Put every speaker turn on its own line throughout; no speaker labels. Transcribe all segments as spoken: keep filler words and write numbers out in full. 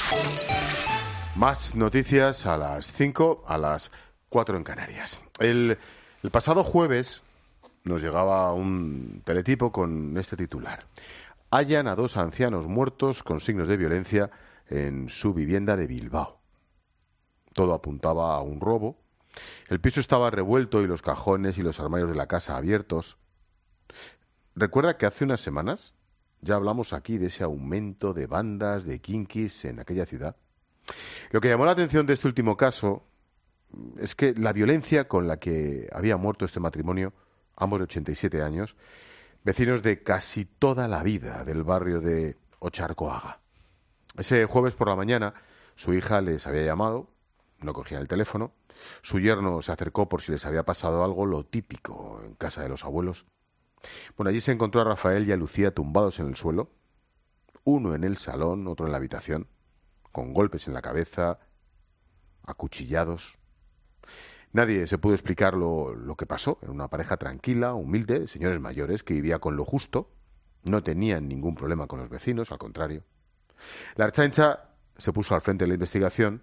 Más noticias a las cinco, a las cuatro en Canarias. El, el pasado jueves nos llegaba un teletipo con este titular. Hallan a dos ancianos muertos con signos de violencia en su vivienda de Bilbao. Todo apuntaba a un robo. El piso estaba revuelto y los cajones y los armarios de la casa abiertos. ¿Recuerda que hace unas semanas ya hablamos aquí de ese aumento de bandas, de kinkis en aquella ciudad? Lo que llamó la atención de este último caso es que la violencia con la que había muerto este matrimonio, ambos de ochenta y siete años, vecinos de casi toda la vida del barrio de Ocharcoaga. Ese jueves por la mañana su hija les había llamado, no cogían el teléfono, su yerno se acercó por si les había pasado algo, lo típico en casa de los abuelos. Bueno, allí se encontró a Rafael y a Lucía tumbados en el suelo, uno en el salón, otro en la habitación, con golpes en la cabeza, acuchillados. Nadie se pudo explicar lo, lo que pasó. Era una pareja tranquila, humilde, señores mayores, que vivía con lo justo, no tenían ningún problema con los vecinos, al contrario. La Ertzaintza se puso al frente de la investigación,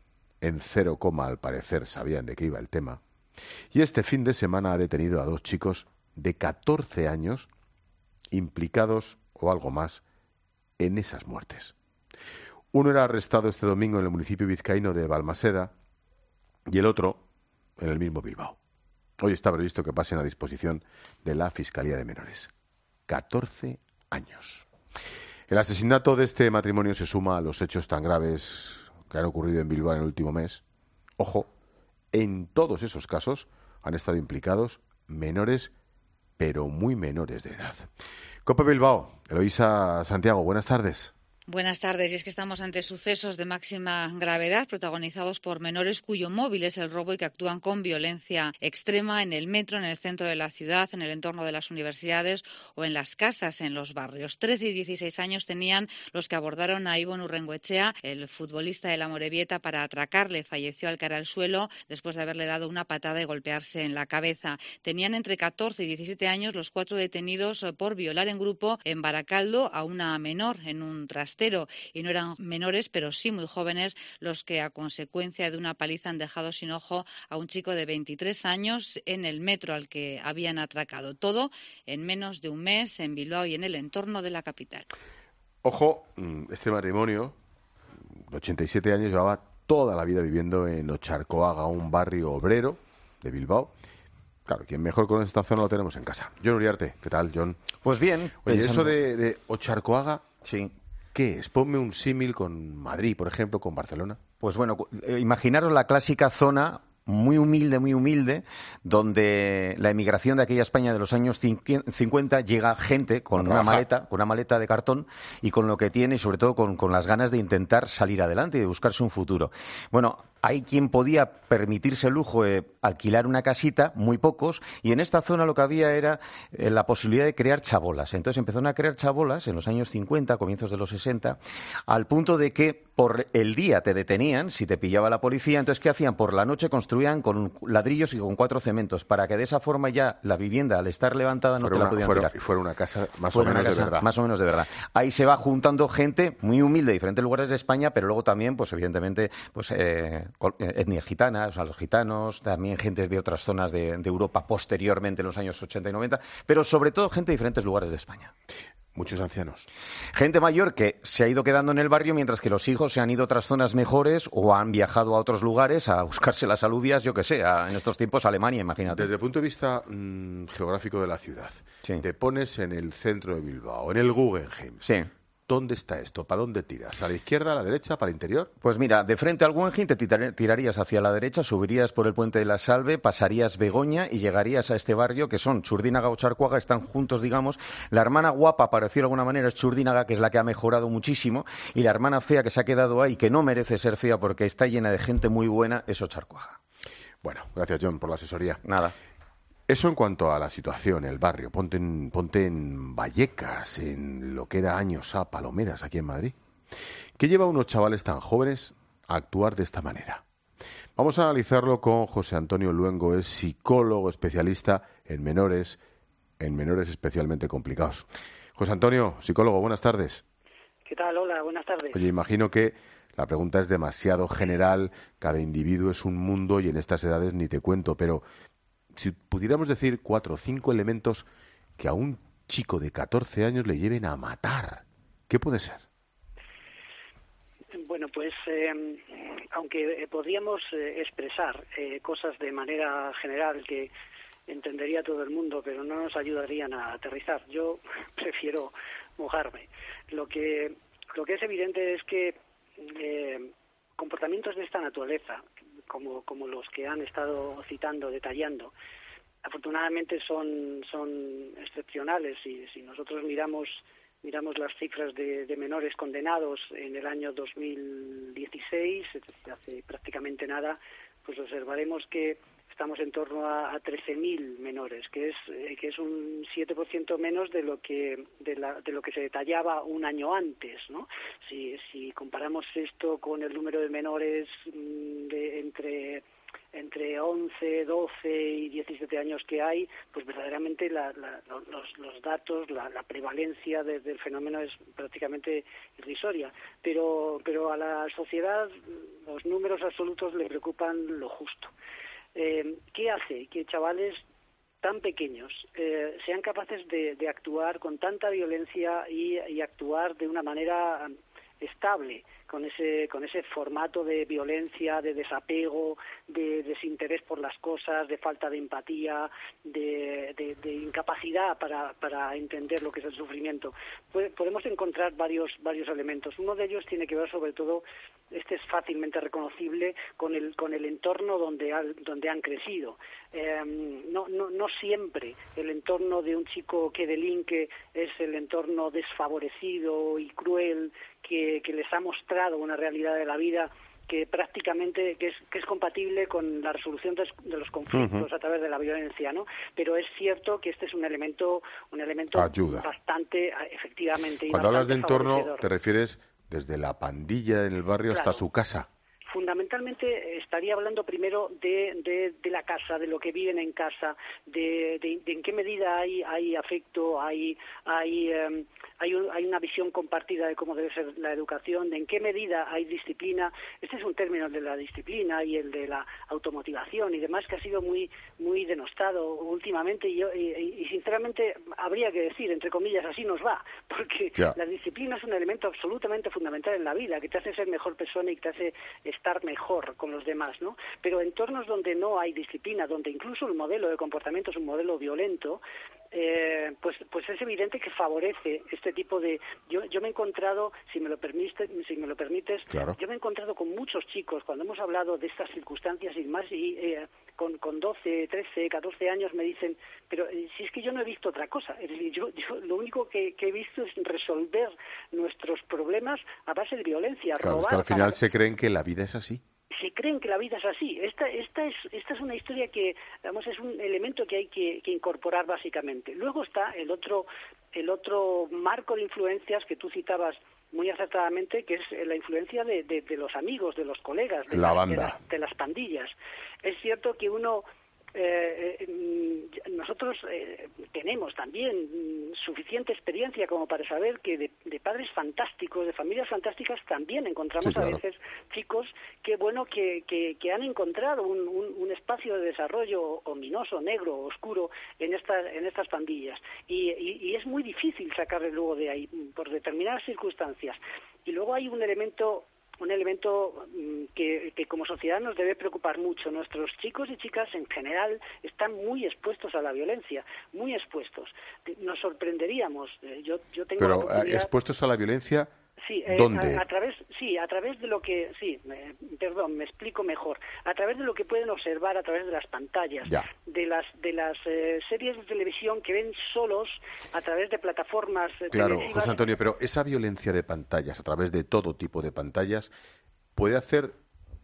en cero coma al parecer sabían de qué iba el tema, y este fin de semana ha detenido a dos chicos de catorce años implicados, o algo más, en esas muertes. Uno era arrestado este domingo en el municipio vizcaíno de Balmaseda y el otro en el mismo Bilbao. Hoy está previsto que pasen a disposición de la Fiscalía de Menores. catorce años. El asesinato de este matrimonio se suma a los hechos tan graves que han ocurrido en Bilbao en el último mes. Ojo, en todos esos casos han estado implicados menores, pero muy menores de edad. Cope Bilbao, Eloísa Santiago, buenas tardes.
Buenas tardes. Y es que estamos ante sucesos de máxima gravedad protagonizados por menores cuyo móvil es el robo y que actúan con violencia extrema en el metro, en el centro de la ciudad, en el entorno de las universidades o en las casas, en los barrios. trece y dieciséis años tenían los que abordaron a Ibon Urrengoetxea, el futbolista de la Amorebieta, para atracarle. Falleció al caer al suelo después de haberle dado una patada y golpearse en la cabeza. Tenían entre catorce y diecisiete años los cuatro detenidos por violar en grupo en Baracaldo a una menor en un trastero. Y no eran menores, pero sí muy jóvenes, los que a consecuencia de una paliza han dejado sin ojo a un chico de veintitrés años en el metro al que habían atracado. Todo en menos de un mes en Bilbao y en el entorno de la capital.
Ojo, este matrimonio de ochenta y siete años llevaba toda la vida viviendo en Ocharcoaga, un barrio obrero de Bilbao. Claro, quien mejor conoce esta zona lo tenemos en casa. John Uriarte, ¿qué tal, John?
Pues bien.
Oye, pensando... eso de, de Ocharcoaga...
Sí.
¿Qué es? Ponme un símil con Madrid, por ejemplo, con Barcelona.
Pues bueno, imaginaros la clásica zona muy humilde, muy humilde, donde la emigración de aquella España de los años cincuenta llega gente con una maleta, con una maleta de cartón y con lo que tiene y sobre todo con, con las ganas de intentar salir adelante y de buscarse un futuro. Bueno, hay quien podía permitirse el lujo de alquilar una casita, muy pocos, y en esta zona lo que había era eh, la posibilidad de crear chabolas. Entonces empezaron a crear chabolas en los años cincuenta, comienzos de los sesenta, al punto de que por el día te detenían si te pillaba la policía. Entonces, ¿qué hacían? Por la noche construían con ladrillos y con cuatro cementos, para que de esa forma ya la vivienda, al estar levantada, no fuera te la una, podían
fuera,
tirar.
Y fuera una casa más
fuera
o menos
casa,
de verdad.
Más o menos de verdad. Ahí se va juntando gente muy humilde de diferentes lugares de España, pero luego también, pues evidentemente, pues eh, etnias gitanas, o sea, los gitanos, también gentes de otras zonas de, de Europa posteriormente en los años ochenta y noventa, pero sobre todo gente de diferentes lugares de España.
Muchos ancianos.
Gente mayor que se ha ido quedando en el barrio mientras que los hijos se han ido a otras zonas mejores o han viajado a otros lugares a buscarse las alubias, yo que sé, a, en estos tiempos Alemania, imagínate.
Desde el punto de vista mmm, geográfico de la ciudad,
sí.
Te pones en el centro de Bilbao, en el Guggenheim.
Sí.
¿Dónde está esto? ¿Para dónde tiras? ¿A la izquierda, a la derecha, para el interior?
Pues mira, de frente al Guggenheim te tirarías hacia la derecha, subirías por el Puente de la Salve, pasarías Begoña y llegarías a este barrio que son Txurdinaga o Ocharcoaga, están juntos, digamos. La hermana guapa, para decirlo de alguna manera, es Txurdinaga, que es la que ha mejorado muchísimo, y la hermana fea que se ha quedado ahí, que no merece ser fea porque está llena de gente muy buena, es Ocharcoaga.
Bueno, gracias, John, por la asesoría.
Nada.
Eso en cuanto a la situación, el barrio. Ponte en, ponte en Vallecas, en lo que era años A, Palomeras, aquí en Madrid. ¿Qué lleva a unos chavales tan jóvenes a actuar de esta manera? Vamos a analizarlo con José Antonio Luengo, es psicólogo especialista en menores, en menores especialmente complicados. José Antonio, psicólogo, buenas tardes.
¿Qué tal? Hola, buenas tardes.
Oye, imagino que La pregunta es demasiado general, cada individuo es un mundo y en estas edades ni te cuento, pero si pudiéramos decir cuatro o cinco elementos que a un chico de catorce años le lleven a matar, ¿qué puede ser?
Bueno, pues eh, aunque podríamos eh, expresar eh, cosas de manera general que entendería todo el mundo, pero no nos ayudarían a aterrizar, yo prefiero mojarme. Lo que, lo que es evidente es que eh, comportamientos de esta naturaleza, como, como los que han estado citando, detallando, afortunadamente son, son excepcionales. Y si nosotros miramos miramos las cifras de, de menores condenados en el año dos mil dieciséis, es decir, hace prácticamente nada, pues observaremos que estamos en torno a, a trece mil menores, que es eh, que es un siete por ciento menos de lo que de, la, de lo que se detallaba un año antes, ¿no? Si, si comparamos esto con el número de menores mmm, de entre entre once, doce y diecisiete años que hay, pues verdaderamente la, la, los, los datos, la, la prevalencia de, del fenómeno es prácticamente irrisoria. Pero, pero a la sociedad los números absolutos le preocupan lo justo. Eh, ¿Qué hace que chavales tan pequeños eh, sean capaces de, de actuar con tanta violencia y, y actuar de una manera estable, con ese con ese formato de violencia, de desapego, de desinterés por las cosas, de falta de empatía, de, de, de incapacidad para, para entender lo que es el sufrimiento? Pues podemos encontrar varios varios elementos. Uno de ellos tiene que ver sobre todo, este es fácilmente reconocible, con el con el entorno donde han, donde han crecido. Eh, no, no, no siempre el entorno de un chico que delinque es el entorno desfavorecido y cruel que, que les ha mostrado una realidad de la vida que prácticamente que es, que es compatible con la resolución de, de los conflictos uh-huh. a través de la violencia, ¿no? Pero es cierto que este es un elemento un elemento
Ayuda.
bastante, efectivamente.
Cuando hablas de entorno, te
refieres
refieres desde la pandilla en el barrio
claro.
hasta su casa.
Fundamentalmente estaría hablando primero de, de, de la casa, de lo que viven en casa, de, de, de en qué medida hay, hay afecto, hay hay, um, hay, un, hay una visión compartida de cómo debe ser la educación, de en qué medida hay disciplina. Este es un término de la disciplina y el de la automotivación y demás que ha sido muy muy denostado últimamente y, yo, y, y sinceramente habría que decir, entre comillas, así nos va, porque yeah. la disciplina es un elemento absolutamente fundamental en la vida, que te hace ser mejor persona y que te hace estar mejor con los demás, ¿no? Pero entornos donde no hay disciplina, donde incluso el modelo de comportamiento es un modelo violento, eh, pues pues es evidente que favorece este tipo de... Yo yo me he encontrado, si me lo permites, si me lo permites,
claro.
yo me he encontrado con muchos chicos cuando hemos hablado de estas circunstancias y más y eh, con con doce, trece, catorce años me dicen, pero eh, si es que yo no he visto otra cosa, es decir, yo, yo lo único que, que he visto es resolver nuestros problemas a base de violencia,
claro,
robar.
Es que al final
para...
se creen que la vida es así.
Se creen que la vida es así. Esta, esta es, esta es una historia que, digamos, es un elemento que hay que, que incorporar básicamente. Luego está el otro, el otro marco de influencias que tú citabas muy acertadamente, que es la influencia de, de, de los amigos, de los colegas, de,
la
las,
banda.
de, las, de las pandillas. Es cierto que uno Eh, eh, nosotros eh, tenemos también mm, suficiente experiencia como para saber que de, de padres fantásticos, de familias fantásticas, también encontramos sí, claro. a veces chicos que bueno que, que, que han encontrado un, un, un espacio de desarrollo ominoso, negro, oscuro en estas en estas pandillas y, y, y es muy difícil sacarle luego de ahí por determinadas circunstancias. Y luego hay un elemento un elemento que, que como sociedad nos debe preocupar mucho. Nuestros chicos y chicas en general están muy expuestos a la violencia, muy expuestos. Nos sorprenderíamos. Yo, yo tengo
Pero
la oportunidad...
expuestos a la violencia,
sí, eh,
¿dónde?
A, a través, sí, a través de lo que, sí, eh, perdón, me explico mejor. A través de lo que pueden observar a través de las pantallas,
ya.
de las de las eh, series de televisión que ven solos a través de plataformas eh,
Claro,
televisivas.
José Antonio, pero esa violencia de pantallas, a través de todo tipo de pantallas, puede hacer,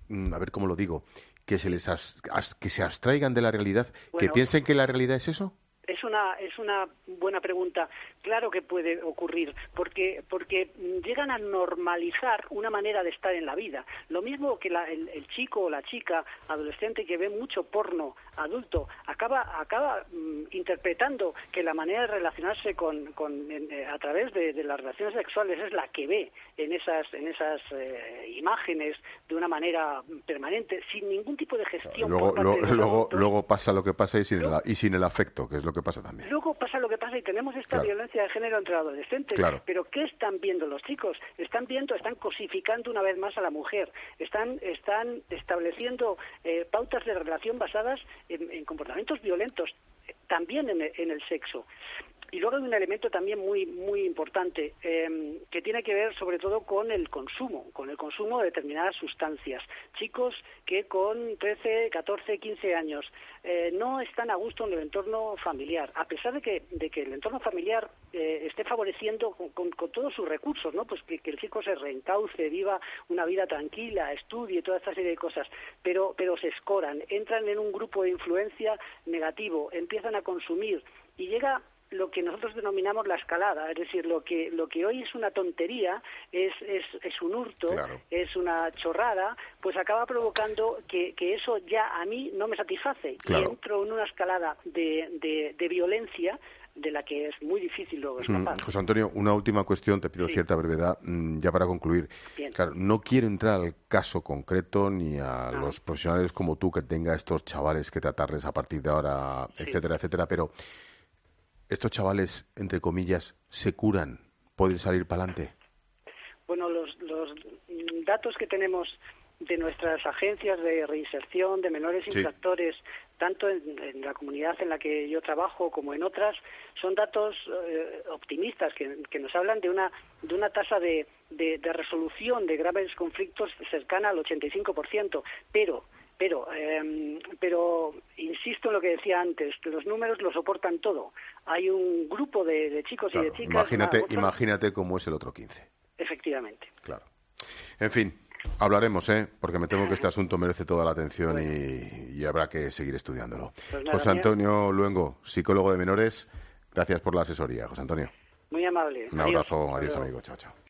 a ver cómo lo digo, que se les as, as, que se abstraigan de la realidad, bueno, que piensen que la realidad es eso.
Es una es una buena pregunta. claro que puede ocurrir, porque porque llegan a normalizar una manera de estar en la vida. Lo mismo que la, el, el chico o la chica adolescente que ve mucho porno adulto acaba acaba mm, interpretando que la manera de relacionarse con, con en, eh, a través de, de las relaciones sexuales es la que ve en esas en esas eh, imágenes de una manera permanente, sin ningún tipo de gestión.
Luego,
por parte
luego,
de los
luego,
adultos.
luego pasa lo que pasa y sin,
Luego,
el, y sin el afecto, que es lo que pasa también.
Luego pasa lo que pasa y tenemos esta
Claro.
violencia de género entre adolescentes.
Claro.
Pero ¿qué están viendo los chicos? Están viendo, están cosificando una vez más a la mujer. Están, están estableciendo eh, pautas de relación basadas en, en comportamientos violentos, eh, también en el, en el sexo. Y luego hay un elemento también muy muy importante eh, que tiene que ver sobre todo con el consumo, con el consumo de determinadas sustancias. Chicos que con trece, catorce, quince años eh, no están a gusto en el entorno familiar, a pesar de que de que el entorno familiar eh, esté favoreciendo con, con, con todos sus recursos, ¿no? Pues que, que el chico se reencauce, viva una vida tranquila, estudie, toda esta serie de cosas, pero pero se escoran, entran en un grupo de influencia negativo, empiezan a consumir y llega lo que nosotros denominamos la escalada, es decir, lo que lo que hoy es una tontería, es es, es un hurto,
Claro.
es una chorrada, pues acaba provocando que, que eso ya a mí no me satisface
Claro.
y entro en una escalada de, de, de violencia de la que es muy difícil luego escapar.
Mm, José Antonio, una última cuestión, te pido
Sí.
cierta brevedad, mm, ya para concluir.
Bien.
Claro, no quiero entrar al caso concreto ni a
No.
los profesionales como tú que tenga estos chavales que tratarles a partir de ahora,
Sí.
etcétera, etcétera, pero estos chavales, entre comillas, se curan, pueden salir para adelante.
Bueno, los, los datos que tenemos de nuestras agencias de reinserción de menores
Sí.
infractores, tanto en, en la comunidad en la que yo trabajo como en otras, son datos eh, optimistas que, que nos hablan de una de una tasa de, de, de resolución de graves conflictos cercana al ochenta y cinco por ciento, pero Pero, eh, pero insisto en lo que decía antes, que los números lo soportan todo. Hay un grupo de, de chicos
Claro,
y de chicas.
imagínate,
otros-
imagínate cómo es el otro quince.
Efectivamente.
Claro. En fin, hablaremos, ¿eh? Porque me temo que este asunto merece toda la atención y, y habrá que seguir estudiándolo.
Pues nada,
José
mira.
Antonio Luengo, psicólogo de menores, gracias por la asesoría, José Antonio.
Muy amable.
Un
Adiós.
abrazo,
Hasta
adiós
luego.
amigo, chao, chao.